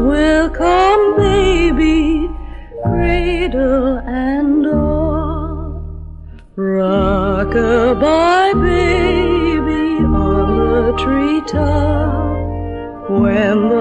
will come, baby, cradle and all. Rock-a-bye, baby, on the treetop, when the